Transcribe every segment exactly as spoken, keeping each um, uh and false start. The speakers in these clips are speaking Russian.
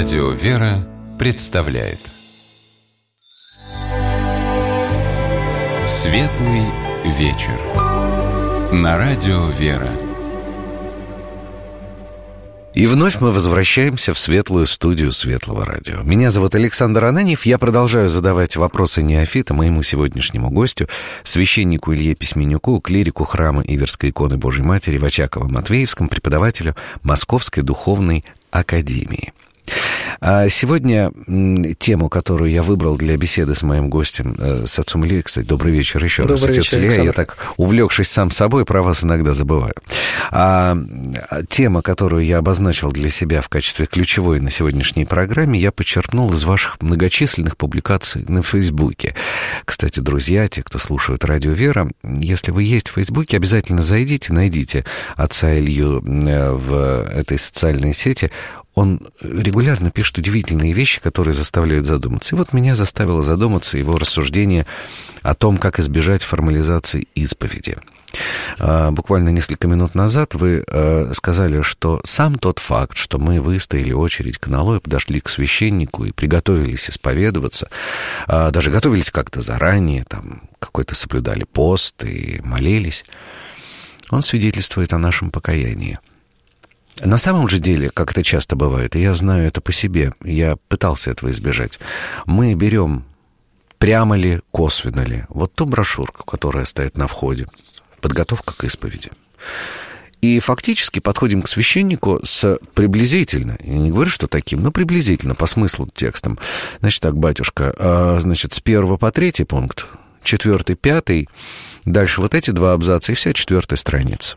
Радио «Вера» представляет Светлый вечер на Радио «Вера». И вновь мы возвращаемся в светлую студию Светлого радио. Меня зовут Александр Ананьев. Я продолжаю задавать вопросы неофита моему сегодняшнему гостю, священнику Илье Письменюку, клирику храма Иверской иконы Божьей Матери в Очаково-Матвеевском, преподавателю Московской духовной академии. А сегодня тему, которую я выбрал для беседы с моим гостем, с отцом Ильей, кстати, добрый вечер еще добрый раз, вечер, отец Илья, я так, увлекшись сам собой, про вас иногда забываю. А тема, которую я обозначил для себя в качестве ключевой на сегодняшней программе, я почерпнул из ваших многочисленных публикаций на Фейсбуке. Кстати, друзья, те, кто слушает Радио «Вера», если вы есть в Фейсбуке, обязательно зайдите, найдите отца Илью в этой социальной сети. Он регулярно пишет удивительные вещи, которые заставляют задуматься. И вот меня заставило задуматься его рассуждение о том, как избежать формализации исповеди. Буквально несколько минут назад вы сказали, что сам тот факт, что мы выстояли очередь к налою, подошли к священнику и приготовились исповедоваться, даже готовились как-то заранее, там какой-то соблюдали пост и молились, он свидетельствует о нашем покаянии. На самом же деле, как это часто бывает, и я знаю это по себе, я пытался этого избежать, мы берем прямо ли, косвенно ли, вот ту брошюрку, которая стоит на входе, подготовка к исповеди, и фактически подходим к священнику с приблизительно, я не говорю, что таким, но приблизительно по смыслу текстом. Значит так, батюшка, значит, с первого по третий пункт, четвертый, пятый, дальше вот эти два абзаца и вся четвертая страница.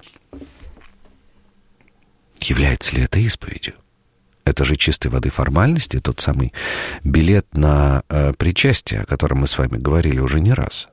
Является ли это исповедью? Это же чистой воды формальности, тот самый билет на э, причастие, о котором мы с вами говорили уже не раз.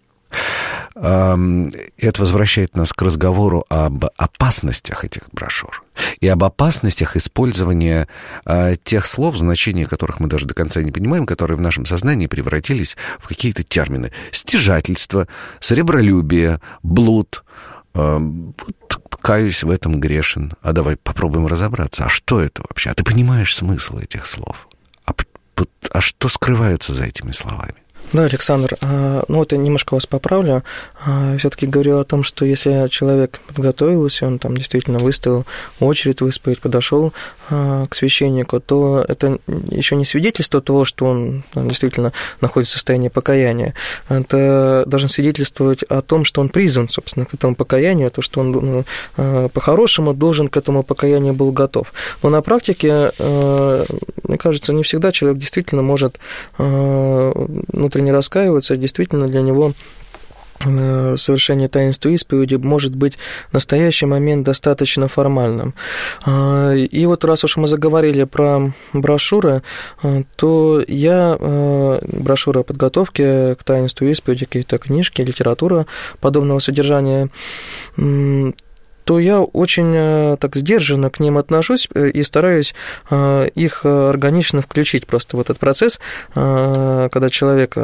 Э, это возвращает нас к разговору об опасностях этих брошюр и об опасностях использования э, тех слов, значения которых мы даже до конца не понимаем, которые в нашем сознании превратились в какие-то термины. Стяжательство, сребролюбие, блуд. Э, каюсь, в этом грешен. А давай попробуем разобраться. А что это вообще? А ты понимаешь смысл этих слов? А, а что скрывается за этими словами? Да, Александр, ну вот я немножко вас поправлю. Все-таки говорил о том, что если человек подготовился, он там действительно выставил очередь в исповедь, подошел к священнику, то это еще не свидетельство того, что он действительно находится в состоянии покаяния. Это должно свидетельствовать о том, что он призван, собственно, к этому покаянию, то, что он ну, по-хорошему должен к этому покаянию был готов. Но на практике, мне кажется, не всегда человек действительно может внутренне не раскаиваться, действительно для него совершение таинства исповеди может быть в настоящий момент достаточно формальным. И вот раз уж мы заговорили про брошюры, то я брошюра подготовки к таинству исповеди, какие-то книжки, литература подобного содержания, то я очень так сдержанно к ним отношусь и стараюсь их органично включить просто в этот процесс, когда человек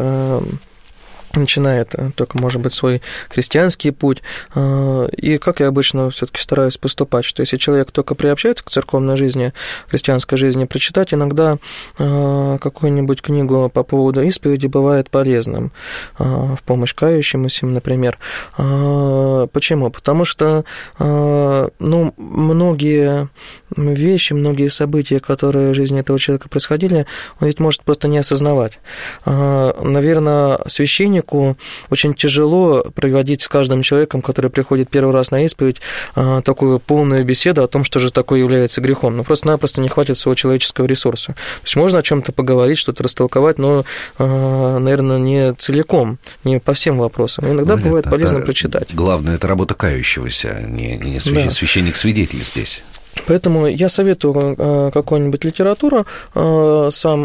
начинает только, может быть, свой христианский путь. И как я обычно все-таки стараюсь поступать, что если человек только приобщается к церковной жизни, христианской жизни, прочитать иногда какую-нибудь книгу по поводу исповеди бывает полезным, в помощь кающемуся, например. Почему? Потому что ну, многие вещи, многие события, которые в жизни этого человека происходили, он ведь может просто не осознавать. Наверное, священник очень тяжело проводить с каждым человеком, который приходит первый раз на исповедь, такую полную беседу о том, что же такое является грехом. Ну, просто-напросто не хватит своего человеческого ресурса. То есть можно о чем-то поговорить, что-то растолковать, но, наверное, не целиком, не по всем вопросам. Иногда ну, бывает полезно прочитать. Главное, это работа кающегося, не, не священник, да. Священник-свидетель здесь. Поэтому я советую какую-нибудь литературу сам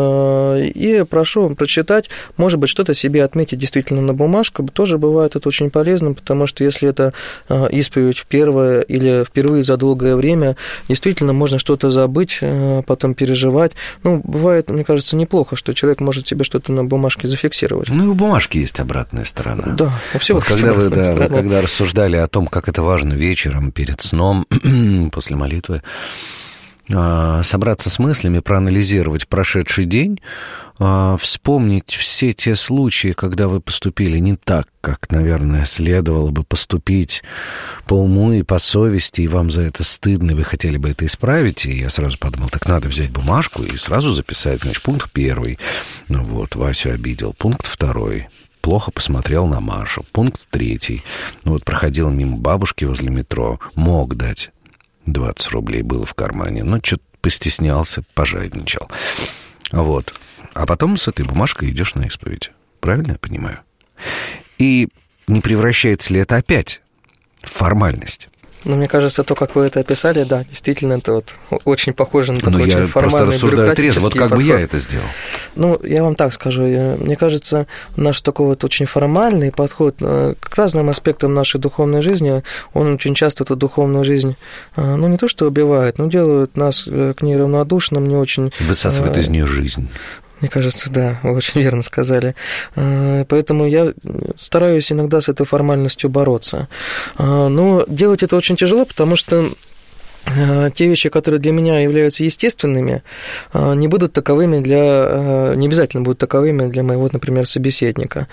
и прошу прочитать, может быть, что-то себе отметить действительно на бумажку. Тоже бывает это очень полезно, потому что если это исповедь впервые или впервые за долгое время, действительно можно что-то забыть, потом переживать. Ну, бывает, мне кажется, неплохо, что человек может себе что-то на бумажке зафиксировать. Ну, и у бумажки есть обратная сторона. Да, у всего вот когда вы, да, вы когда рассуждали о том, как это важно вечером перед сном, после молитвы, собраться с мыслями, проанализировать прошедший день, вспомнить все те случаи, когда вы поступили не так, как, наверное, следовало бы поступить по уму и по совести, и вам за это стыдно, и вы хотели бы это исправить. И я сразу подумал, так надо взять бумажку и сразу записать. Значит, пункт первый. Ну вот, Васю обидел. Пункт второй. Плохо посмотрел на Машу. Пункт третий. Ну вот, проходил мимо бабушки возле метро. Мог дать двадцать рублей, было в кармане, но что-то постеснялся, пожадничал. Вот. А потом с этой бумажкой идешь на исповедь. Правильно я понимаю? И не превращается ли это опять в формальность? Ну, мне кажется, то, как вы это описали, да, действительно, это вот очень похоже на такой очень формальный, бюрократический подход. Но я просто рассуждаю трезво, вот как бы я это сделал. Ну, я вам так скажу, мне кажется, наш такой вот очень формальный подход к разным аспектам нашей духовной жизни, он очень часто эту духовную жизнь, ну, не то что убивает, но делает нас к ней равнодушным, не очень... Высасывает из нее жизнь. Мне кажется, да, вы очень верно сказали. Поэтому я стараюсь иногда с этой формальностью бороться. Но делать это очень тяжело, потому что те вещи, которые для меня являются естественными, не будут таковыми для, не обязательно будут таковыми для моего, например, собеседника.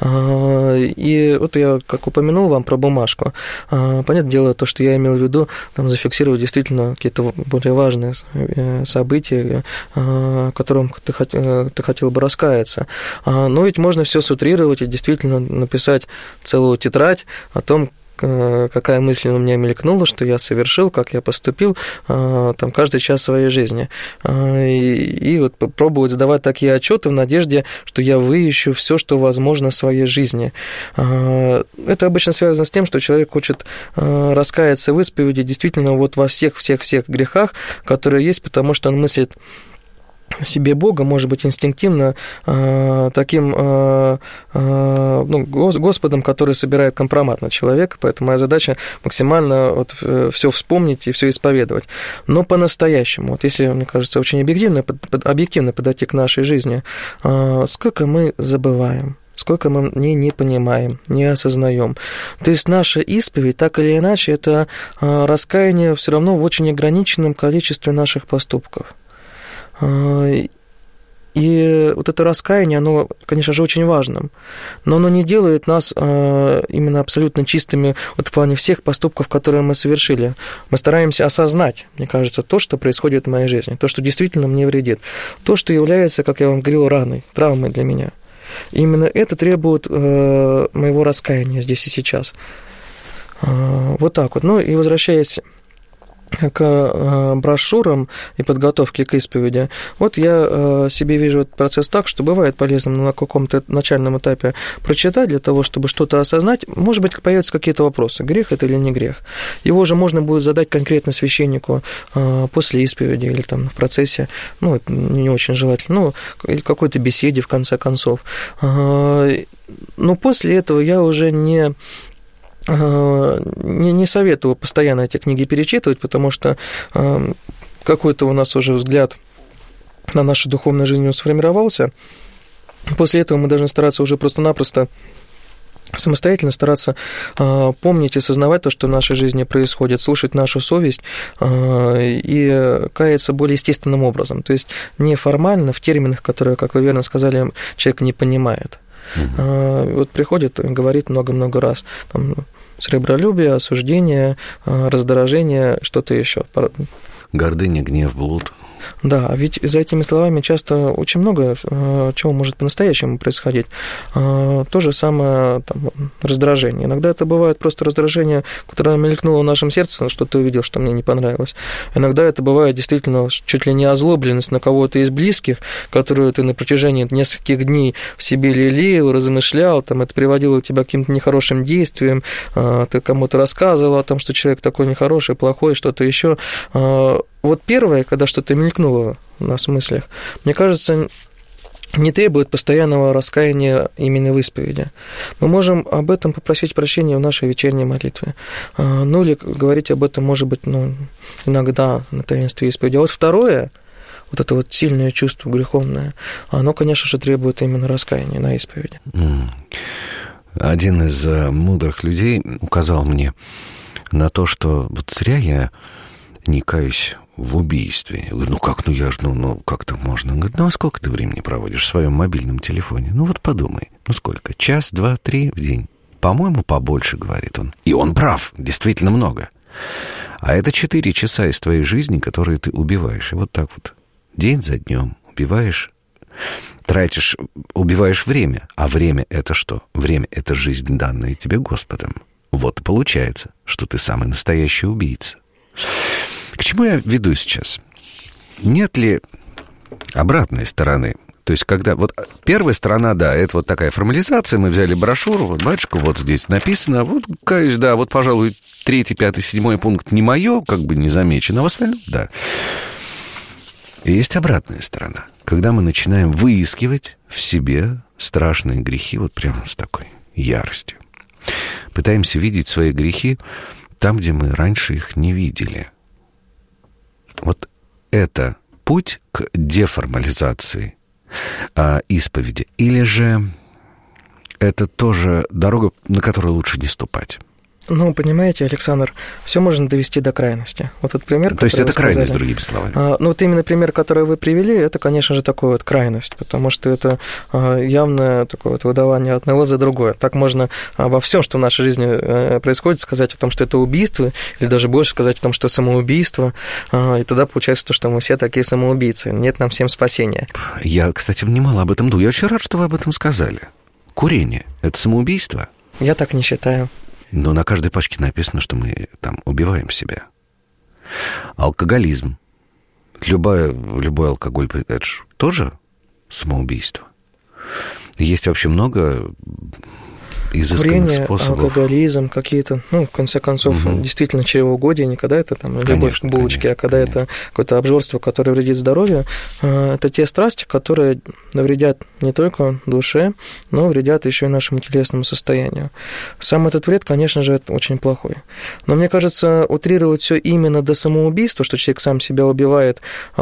И вот я, как упомянул вам про бумажку, понятное дело, то, что я имел в виду, там, зафиксировать действительно какие-то более важные события, которым ты, ты хотел бы раскаяться. Но ведь можно все сутрировать и действительно написать целую тетрадь о том, какая мысль у меня мелькнула, что я совершил, как я поступил, там, каждый час своей жизни. И, и вот пробовать сдавать такие отчеты в надежде, что я выищу все, что возможно в своей жизни. Это обычно связано с тем, что человек хочет раскаяться в исповеди действительно вот во всех-всех-всех грехах, которые есть, потому что он мыслит себе Бога, может быть, инстинктивно э, таким э, э, ну, Господом, который собирает компромат на человека, поэтому моя задача максимально вот, все вспомнить и все исповедовать. Но по-настоящему, вот если, мне кажется, очень объективно, объективно подойти к нашей жизни, э, сколько мы забываем, сколько мы не, не понимаем, не осознаем. То есть наша исповедь, так или иначе, это э, раскаяние все равно в очень ограниченном количестве наших поступков. И вот это раскаяние, оно, конечно же, очень важным, но оно не делает нас именно абсолютно чистыми вот в плане всех поступков, которые мы совершили. Мы стараемся осознать, мне кажется, то, что происходит в моей жизни, то, что действительно мне вредит, то, что является, как я вам говорил, раной, травмой для меня. И именно это требует моего раскаяния здесь и сейчас. Вот так вот. Ну и возвращаясь к брошюрам и подготовке к исповеди, вот я себе вижу этот процесс так, что бывает полезным на каком-то начальном этапе прочитать для того, чтобы что-то осознать. Может быть, появятся какие-то вопросы, грех это или не грех. Его же можно будет задать конкретно священнику после исповеди или там в процессе, ну, это не очень желательно, ну, или какой-то беседе, в конце концов. Но после этого я уже не... Не, не советую постоянно эти книги перечитывать, потому что какой-то у нас уже взгляд на нашу духовную жизнь сформировался. После этого мы должны стараться уже просто-напросто самостоятельно стараться помнить и осознавать то, что в нашей жизни происходит, слушать нашу совесть и каяться более естественным образом. То есть не формально, в терминах, которые, как вы верно сказали, человек не понимает. Угу. Вот приходит и говорит много-много раз, там, сребролюбие, осуждение, раздражение, что-то еще. Гордыня, гнев, блуд. Да, ведь за этими словами часто очень много чего может по-настоящему происходить. То же самое там, раздражение. Иногда это бывает просто раздражение, которое мелькнуло в нашем сердце, что ты увидел, что мне не понравилось. Иногда это бывает действительно чуть ли не озлобленность на кого-то из близких, которую ты на протяжении нескольких дней в себе лелеял, размышлял, там, это приводило тебя к каким-то нехорошим действиям, ты кому-то рассказывал о том, что человек такой нехороший, плохой, что-то еще. Вот первое, когда что-то мелькнуло у нас в мыслях, мне кажется, не требует постоянного раскаяния именно в исповеди. Мы можем об этом попросить прощения в нашей вечерней молитве. Ну, или говорить об этом, может быть, ну, иногда на таинстве исповеди. А вот второе, вот это вот сильное чувство греховное, оно, конечно же, требует именно раскаяния на исповеди. Один из мудрых людей указал мне на то, что вот зря я не каюсь в убийстве. Я говорю, ну как, ну я ж, ну, ну как так можно? Он говорит, ну а сколько ты времени проводишь в своем мобильном телефоне? Ну вот подумай, ну сколько? Час, два, три в день? По-моему, побольше, говорит он. И он прав, действительно много. А это четыре часа из твоей жизни, которые ты убиваешь. И вот так вот, день за днем убиваешь, тратишь, убиваешь время. А время — это что? Время — это жизнь, данная тебе Господом. Вот и получается, что ты самый настоящий убийца. К чему я веду сейчас? Нет ли обратной стороны? То есть, когда... Вот первая сторона, да, это вот такая формализация. Мы взяли брошюру, вот, батюшка, вот здесь написано. Вот, каюсь, да, вот, пожалуй, третий, пятый, седьмой пункт не мое, как бы не замечено, а в остальном, да. И есть обратная сторона. Когда мы начинаем выискивать в себе страшные грехи, вот прямо с такой яростью. Пытаемся видеть свои грехи там, где мы раньше их не видели. Вот это путь к деформализации а, исповеди? Или же это тоже дорога, на которую лучше не ступать? Ну, понимаете, Александр, все можно довести до крайности. Вот этот пример, То есть это крайность, сказали, другими словами? А, ну, вот именно пример, который вы привели, это, конечно же, такой вот крайность, потому что это а, явное такое вот выдавание одного за другое. Так можно обо всем, что в нашей жизни происходит, сказать о том, что это убийство, или даже больше сказать о том, что самоубийство, а, и тогда получается то, что мы все такие самоубийцы. Нет нам всем спасения. Я, кстати, немало об этом думаю. Я очень рад, что вы об этом сказали. Курение – это самоубийство? Я так не считаю. Но на каждой пачке написано, что мы там убиваем себя. Алкоголизм. Любой, любой алкоголь – это же тоже самоубийство. Есть вообще много изысканных Курение, способов. алкоголизм, какие-то, ну, в конце концов, угу. действительно чревоугодие, не когда это там любовь к булочке, а когда конечно. это какое-то обжорство, которое вредит здоровью. Это те страсти, которые навредят не только душе, но вредят еще и нашему телесному состоянию. Сам этот вред, конечно же, это очень плохой. Но мне кажется, утрировать все именно до самоубийства, что человек сам себя убивает,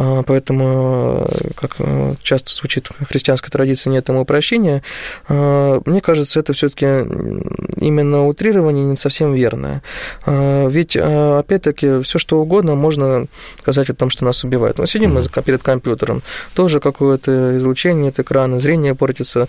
поэтому, как часто звучит в христианской традиции, нет ему прощения, мне кажется, это все-таки именно утрирование не совсем верное. Ведь, опять-таки, все что угодно можно сказать о том, что нас убивает. Мы сидим мы перед компьютером, тоже какое-то излучение от экрана, зрение портится.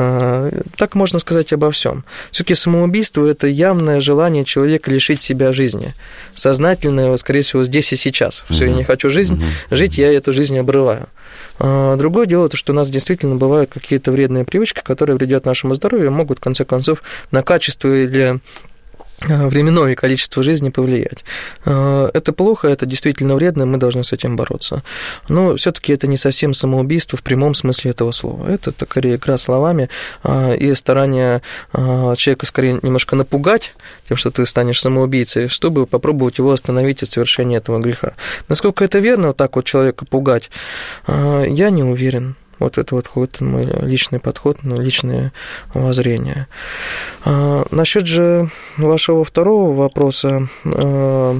Так можно сказать обо всем. Все-таки самоубийство – это явное желание человека лишить себя жизни. Сознательное, скорее всего, здесь и сейчас. Все, я не хочу жизнь, жить, я эту жизнь обрываю. Другое дело, то, что у нас действительно бывают какие-то вредные привычки, которые вредят нашему здоровью, могут, в конце концов, на качество или временное количество жизни повлиять. Это плохо, это действительно вредно, мы должны с этим бороться. Но все-таки это не совсем самоубийство в прямом смысле этого слова. Это скорее игра словами и старание человека скорее немножко напугать тем, что ты станешь самоубийцей, чтобы попробовать его остановить от совершения этого греха. Насколько это верно, вот так вот человека пугать, я не уверен. Вот это вот, вот мой личный подход, личное воззрение. А, насчет же вашего второго вопроса а,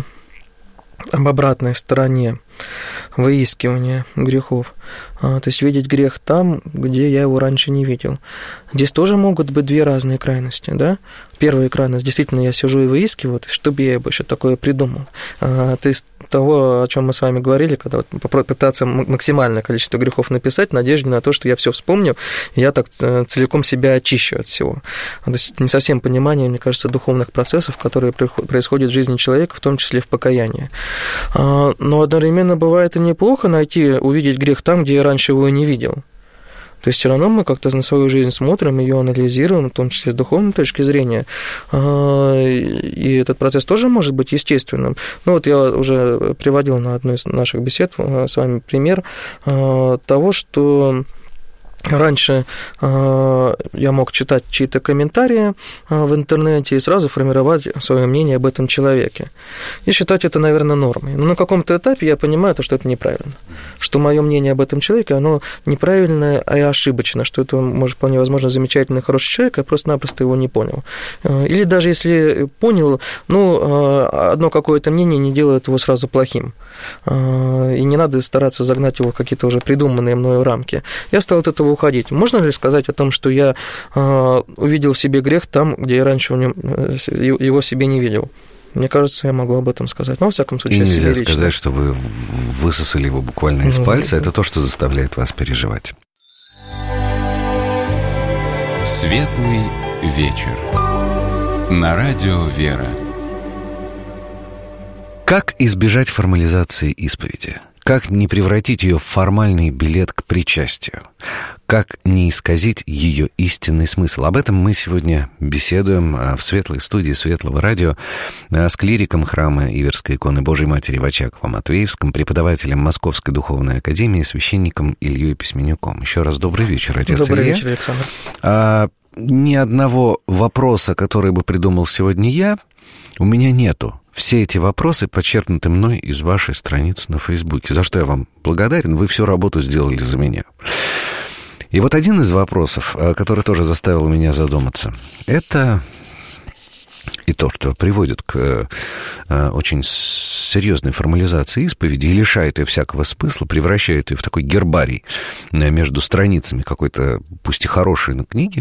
об обратной стороне выискивания грехов. А, то есть видеть грех там, где я его раньше не видел. Здесь тоже могут быть две разные крайности, да? Первая крайность, действительно, я сижу и выискиваю, то есть, чтобы я еще такое придумал. А, то есть того, о чем мы с вами говорили, когда вот попытаться максимальное количество грехов написать, в надежде на то, что я все вспомню, и я так целиком себя очищу от всего. То есть не совсем понимание, мне кажется, духовных процессов, которые происходят в жизни человека, в том числе в покаянии. Но одновременно бывает и неплохо найти, увидеть грех там, где я раньше его и не видел. То есть все равно мы как-то на свою жизнь смотрим, ее анализируем, в том числе с духовной точки зрения, и этот процесс тоже может быть естественным. Ну вот я уже приводил на одной из наших бесед с вами пример того, что раньше я мог читать чьи-то комментарии в интернете и сразу формировать свое мнение об этом человеке. И считать это, наверное, нормой. Но на каком-то этапе я понимаю, что это неправильно. Что мое мнение об этом человеке, оно неправильное, а и ошибочно. Что это, может, вполне возможно, замечательный, хороший человек, я просто-напросто его не понял. Или даже если понял, ну, одно какое-то мнение не делает его сразу плохим. И не надо стараться загнать его в какие-то уже придуманные мною рамки. Я стал от этого уходить. Можно ли сказать о том, что я э, увидел в себе грех там, где я раньше в нем, его в себе не видел? мне кажется, я могу об этом сказать. Но, во всяком случае, и нельзя лично. сказать, что вы высосали его буквально из ну, пальца. Это то, что заставляет вас переживать. Светлый вечер. На радио «Вера». Как избежать формализации исповеди? Как не превратить ее в формальный билет к причастию? Как не исказить ее истинный смысл? Об этом мы сегодня беседуем в светлой студии Светлого радио с клириком храма Иверской иконы Божией Матери в Очаково-Матвеевском, преподавателем Московской духовной академии, священником Ильей Письменюком. Еще раз добрый вечер, отец Добрый Илья. вечер, Александр. А, ни одного вопроса, который бы придумал сегодня я, у меня нету. Все эти вопросы подчеркнуты мной из вашей страницы на Фейсбуке, за что я вам благодарен. Вы всю работу сделали за меня. И вот один из вопросов, который тоже заставил меня задуматься, это и то, что приводит к очень серьезной формализации исповеди и лишает ее всякого смысла, превращает ее в такой гербарий между страницами какой-то, пусть и хорошей, но книги.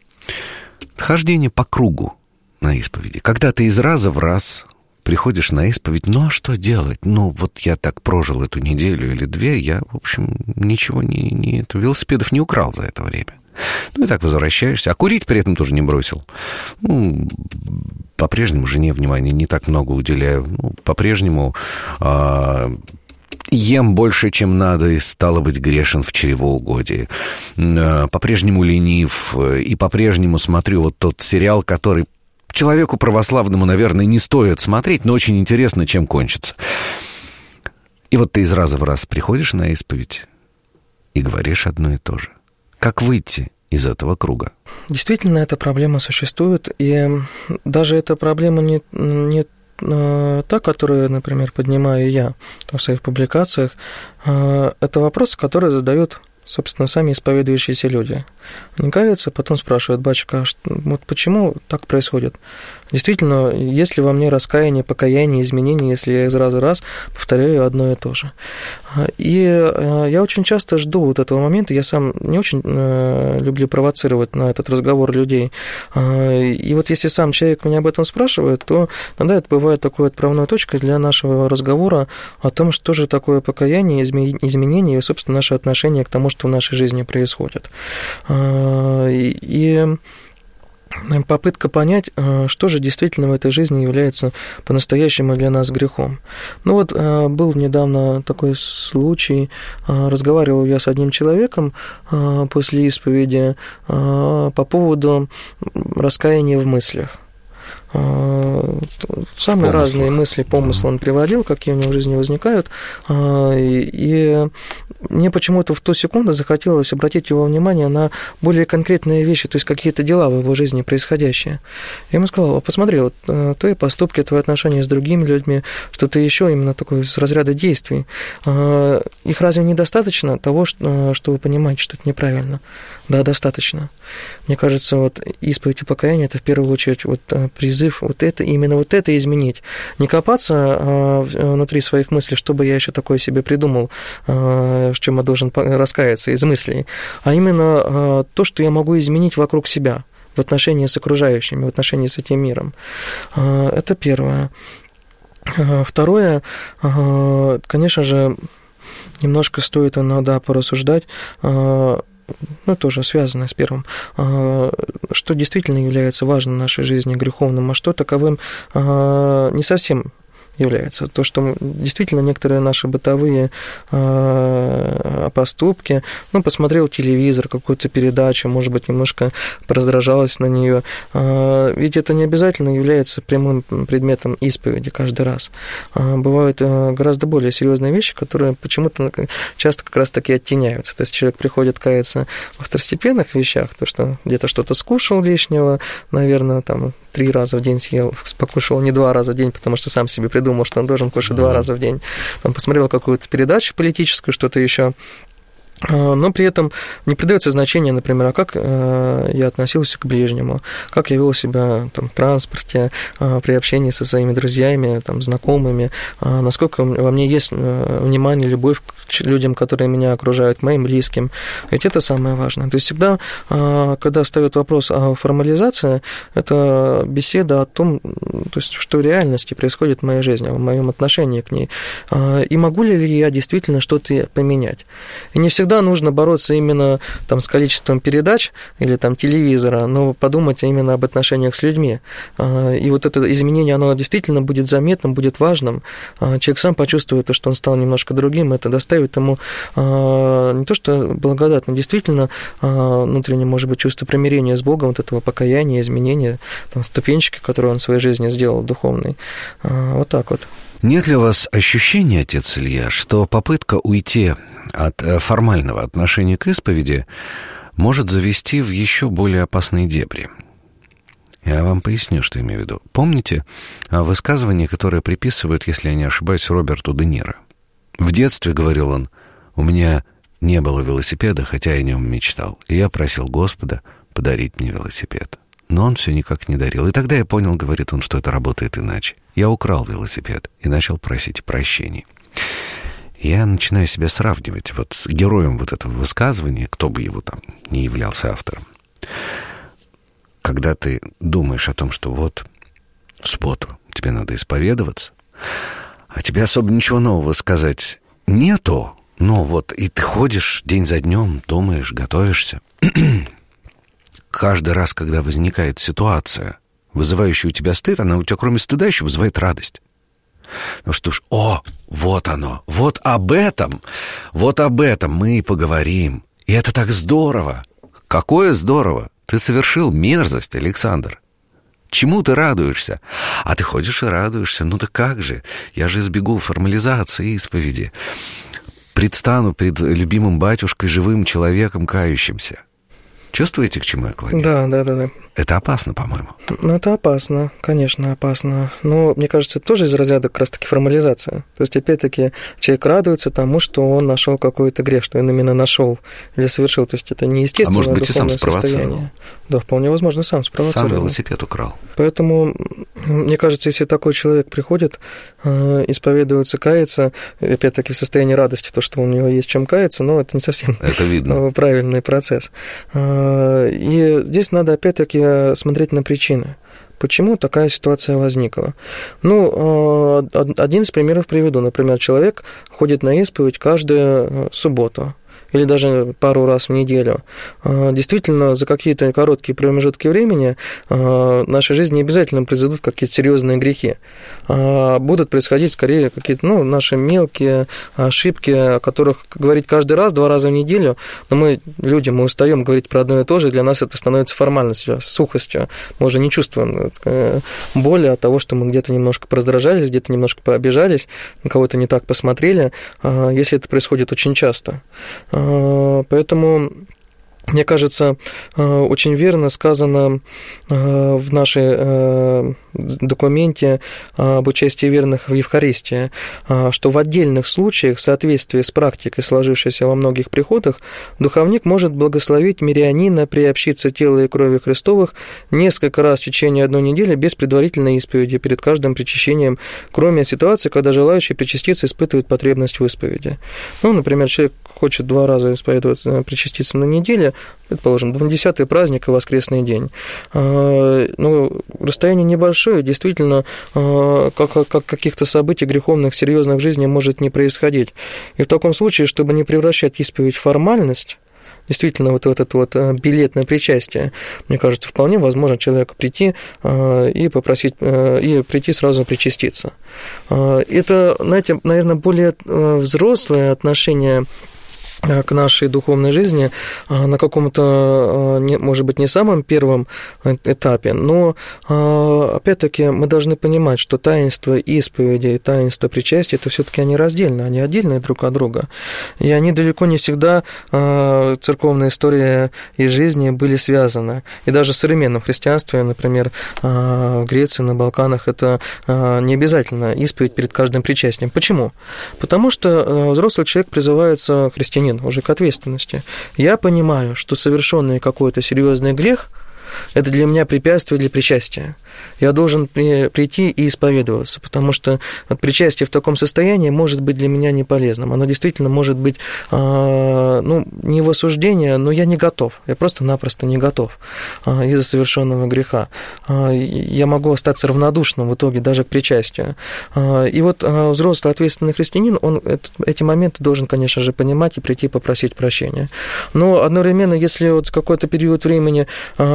Хождение по кругу на исповеди. Когда ты из раза в раз приходишь на исповедь, ну а что делать? Ну вот я так прожил эту неделю или две, я, в общем, ничего не, не велосипедов не украл за это время. Ну и так возвращаешься. А курить при этом тоже не бросил. Ну, по-прежнему жене внимания не так много уделяю. Ну, по-прежнему а, ем больше, чем надо, и, стало быть, грешен в чревоугодии. А, по-прежнему ленив, и по-прежнему смотрю вот тот сериал, который человеку православному, наверное, не стоит смотреть, но очень интересно, чем кончится. И вот ты из раза в раз приходишь на исповедь и говоришь одно и то же. Как выйти из этого круга? Действительно, эта проблема существует, и даже эта проблема не, не та, которую, например, поднимаю я в своих публикациях. Это вопрос, который задают, собственно, сами исповедующиеся люди. Они каются, потом спрашивают: батюшка, а вот почему так происходит? Действительно, есть ли во мне раскаяние, покаяние, изменения, если я из раза в раз повторяю одно и то же? И я очень часто жду вот этого момента, я сам не очень люблю провоцировать на этот разговор людей. И вот если сам человек меня об этом спрашивает, то иногда это бывает такой отправной точкой для нашего разговора о том, что же такое покаяние, изменение и, собственно, наше отношение к тому, что в нашей жизни происходит. И попытка понять, что же действительно в этой жизни является по-настоящему для нас грехом. Ну вот был недавно такой случай, разговаривал я с одним человеком после исповеди по поводу раскаяния в мыслях. Самые разные мысли, помыслы он приводил, какие у него в жизни возникают, и мне почему-то в ту секунду захотелось обратить его внимание на более конкретные вещи, то есть какие-то дела в его жизни происходящие. Я ему сказал: посмотри, вот твои поступки, твои отношения с другими людьми, что-то еще именно такое с разряда действий, их разве недостаточно того, что вы понимаете, что это неправильно? Да, достаточно. Мне кажется, вот исповедь и покаяние – это в первую очередь вот призыв вот это, именно вот это изменить. Не копаться внутри своих мыслей, чтобы я еще такое себе придумал, в чем я должен раскаяться из мыслей, а именно то, что я могу изменить вокруг себя, в отношении с окружающими, в отношении с этим миром. Это первое. Второе, конечно же, немножко стоит иногда порассуждать, ну, тоже связанное с первым, что действительно является важным в нашей жизни, греховным, а что таковым не совсем является. То, что действительно некоторые наши бытовые э, поступки, ну, посмотрел телевизор, какую-то передачу, может быть, немножко раздражалась на нее, э, ведь это не обязательно является прямым предметом исповеди каждый раз. Э, бывают э, гораздо более серьезные вещи, которые почему-то часто как раз-таки оттеняются. То есть человек приходит каяться во второстепенных вещах, то, что где-то что-то скушал лишнего, наверное, там, три раза в день съел, покушал не два раза в день, потому что сам себе придумал, что он должен кушать mm-hmm. два раза в день. Он посмотрел какую-то передачу политическую, что-то еще, но при этом не придается значения, например, а как я относился к ближнему, как я вел себя там, в транспорте, при общении со своими друзьями, там, знакомыми, насколько во мне есть внимание, любовь к людям, которые меня окружают, к моим близким. Ведь это самое важное. То есть всегда, когда встает вопрос о формализации, это беседа о том, то есть, что в реальности происходит в моей жизни, в моем отношении к ней, и могу ли я действительно что-то поменять. И не всегда Всегда нужно бороться именно там, с количеством передач или там, телевизора, но подумать именно об отношениях с людьми. И вот это изменение, оно действительно будет заметным, будет важным. Человек сам почувствует, что он стал немножко другим, это доставит ему не то что благодать, но действительно внутреннее, может быть, чувство примирения с Богом, вот этого покаяния, изменения, там, ступенчики, которые он в своей жизни сделал, духовной. Вот так вот. Нет ли у вас ощущения, отец Илья, что попытка уйти от формального отношения к исповеди может завести в еще более опасные дебри? Я вам поясню, что имею в виду. Помните высказывание, которое приписывают, если я не ошибаюсь, Роберту Де Ниро? В детстве, говорил он, у меня не было велосипеда, хотя я о нем мечтал, и я просил Господа подарить мне велосипед. Но он все никак не дарил. И тогда я понял, говорит он, что это работает иначе. Я украл велосипед и начал просить прощения. Я начинаю себя сравнивать вот с героем вот этого высказывания, кто бы его там не являлся автором. Когда ты думаешь о том, что вот в субботу тебе надо исповедоваться, а тебе особо ничего нового сказать нету, но вот и ты ходишь день за днем, думаешь, готовишься. Каждый раз, когда возникает ситуация, вызывающая у тебя стыд, она у тебя, кроме стыда, еще вызывает радость. Ну что ж, о, вот оно, вот об этом, вот об этом мы и поговорим. И это так здорово. Какое здорово! Ты совершил мерзость, Александр. Чему ты радуешься? А ты ходишь и радуешься. Ну так как же? Я же избегу формализации исповеди. Предстану пред любимым батюшкой, живым человеком, кающимся. Чувствуете, к чему я клоню? Да, да, да, да. Это опасно, по-моему. Ну, это опасно, конечно, опасно. Но, мне кажется, это тоже из разряда как раз-таки формализация. То есть, опять-таки, человек радуется тому, что он нашел какой-то грех, что он именно нашел или совершил. То есть, это неестественное а может быть, духовное и сам состояние. Да, вполне возможно, сам спровоцировал. Сам велосипед украл. Поэтому, мне кажется, если такой человек приходит, исповедуется, кается, опять-таки в состоянии радости, то, что у него есть в чем каяться, но это не совсем это видно. Правильный процесс. И здесь надо, опять-таки, смотреть на причины. Почему такая ситуация возникла? Ну, один из примеров приведу. Например, человек ходит на исповедь каждую субботу или даже пару раз в неделю. Действительно, за какие-то короткие промежутки времени в нашей жизни не обязательно произойдут какие-то серьезные грехи. Будут происходить скорее какие-то, ну, наши мелкие ошибки, о которых говорить каждый раз, два раза в неделю, но мы, люди, мы устаем говорить про одно и то же, и для нас это становится формальностью, сухостью. Мы уже не чувствуем боли от того, что мы где-то немножко пораздражались, где-то немножко пообижались, на кого-то не так посмотрели, если это происходит очень часто. Поэтому, мне кажется, очень верно сказано в нашей документе об участии верных в Евхаристии, что в отдельных случаях в соответствии с практикой, сложившейся во многих приходах, духовник может благословить мирянина приобщиться тела и крови Христовых несколько раз в течение одной недели без предварительной исповеди перед каждым причащением, кроме ситуации, когда желающий причаститься испытывает потребность в исповеди. Ну, например, человек хочет два раза исповедоваться, причаститься на неделе, предположим, десятый праздник и воскресный день. Ну, расстояние небольшое, действительно, как, как каких-то событий греховных, серьезных в жизни может не происходить. И в таком случае, чтобы не превращать исповедь в формальность, действительно, вот этот вот билет на причастие, мне кажется, вполне возможно человеку прийти и попросить, и прийти сразу причаститься. Это, знаете, наверное, более взрослое отношение к нашей духовной жизни на каком-то, может быть, не самом первом этапе, но, опять-таки, мы должны понимать, что таинство исповеди и таинство причастия – это все-таки они раздельны, они отдельные друг от друга, и они далеко не всегда церковная история и жизни были связаны. И даже в современном христианстве, например, в Греции, на Балканах, это не обязательно исповедь перед каждым причастием. Почему? Потому что взрослый человек призывается христианином. причин уже к ответственности. Я понимаю, что совершенный какой-то серьезный грех – это для меня препятствие для причастия. Я должен прийти и исповедоваться, потому что причастие в таком состоянии может быть для меня не полезным. Оно действительно может быть, ну, не в осуждении, но я не готов. Я просто-напросто не готов из-за совершенного греха. Я могу остаться равнодушным в итоге даже к причастию. И вот взрослый ответственный христианин, он эти моменты должен, конечно же, понимать и прийти попросить прощения. Но одновременно, если вот какой-то период времени,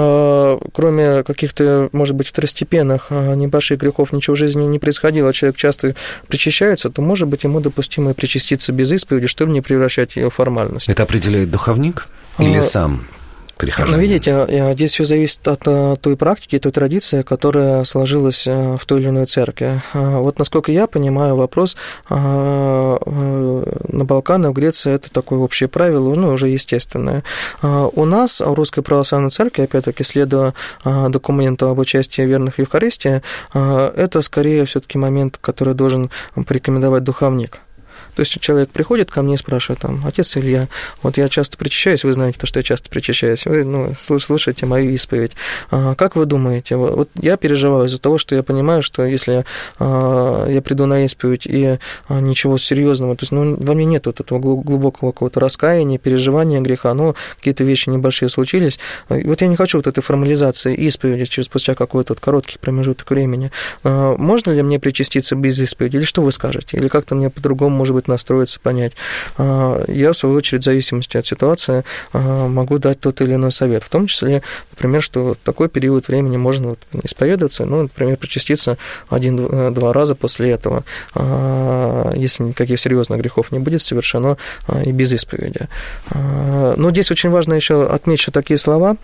кроме каких-то, может быть, второстепенных небольших грехов, ничего в жизни не происходило, человек часто причащается, то, может быть, ему допустимо причаститься без исповеди, чтобы не превращать ее в формальность. Это определяет духовник или а... сам? Ну, видите, здесь все зависит от той практики, той традиции, которая сложилась в той или иной церкви. Вот, насколько я понимаю, вопрос на Балканах, в Греции, это такое общее правило, ну, уже естественное. У нас, в Русской Православной Церкви, опять-таки, следуя документу об участии верных в Евхаристии, это скорее все-таки момент, который должен порекомендовать духовник. То есть человек приходит ко мне и спрашивает, там, отец Илья, вот я часто причащаюсь, вы знаете, то, что я часто причащаюсь, вы, ну, слушайте мою исповедь. А как вы думаете? Вот я переживаю из-за того, что я понимаю, что если я приду на исповедь и ничего серьезного, то есть, ну, во мне нет вот этого глубокого какого-то раскаяния, переживания греха, но какие-то вещи небольшие случились. Вот я не хочу вот этой формализации исповеди через спустя какой-то вот короткий промежуток времени. Можно ли мне причаститься без исповеди? Или что вы скажете? Или как-то мне по-другому, может быть, настроиться, понять. Я, в свою очередь, в зависимости от ситуации, могу дать тот или иной совет. В том числе, например, что в такой период времени можно вот исповедоваться, ну, например, причаститься один-два раза после этого, если никаких серьезных грехов не будет совершено, и без исповеди. Но здесь очень важно еще отметить такие слова,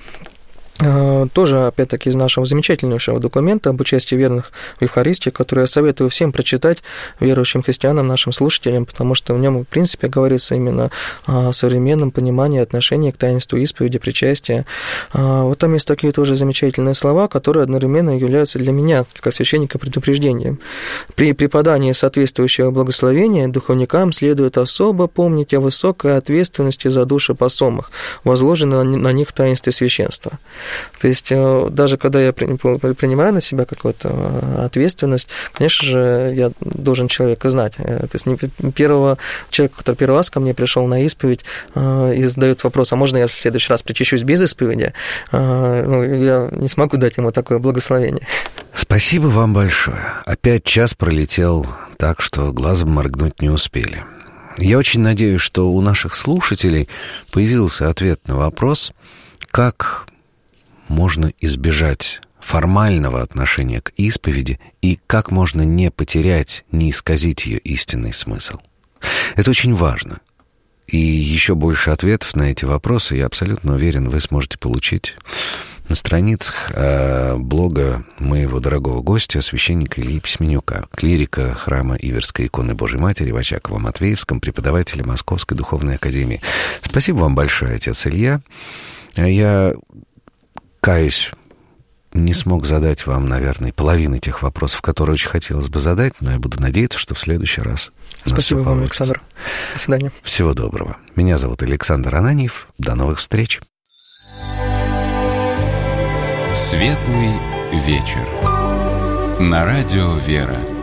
тоже, опять-таки, из нашего замечательнейшего документа об участии верных в Евхаристии, который я советую всем прочитать, верующим христианам, нашим слушателям, потому что в нем, в принципе, говорится именно о современном понимании отношения к таинству исповеди, причастия. Вот там есть такие тоже замечательные слова, которые одновременно являются для меня, как священника, предупреждением. При преподании соответствующего благословения духовникам следует особо помнить о высокой ответственности за души посомых, возложенной на них в таинстве священства. То есть даже когда я принимаю на себя какую-то ответственность, конечно же, я должен человека знать. То есть не первого человека, который первый раз ко мне пришел на исповедь и задает вопрос, а можно я в следующий раз причащусь без исповеди? Ну, я не смогу дать ему такое благословение. Спасибо вам большое. Опять час пролетел так, что глазом моргнуть не успели. Я очень надеюсь, что у наших слушателей появился ответ на вопрос, как можно избежать формального отношения к исповеди и как можно не потерять, не исказить ее истинный смысл. Это очень важно. И еще больше ответов на эти вопросы, я абсолютно уверен, вы сможете получить на страницах блога моего дорогого гостя, священника Ильи Письменюка, клирика храма Иверской иконы Божией Матери в Очаково-Матвеевском, преподавателя Московской духовной академии. Спасибо вам большое, отец Илья. Я каюсь, не смог задать вам, наверное, половины тех вопросов, которые очень хотелось бы задать, но я буду надеяться, что в следующий раз... Спасибо вам, Александр. До свидания. Всего доброго. Меня зовут Александр Ананьев. До новых встреч. Светлый вечер. На радио «Вера».